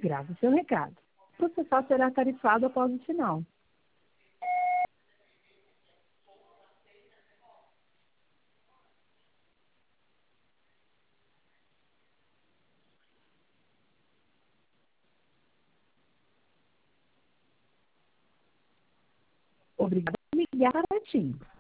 Grave seu recado. O processar será tarifado após o sinal. Obrigada por ligar para a TIM.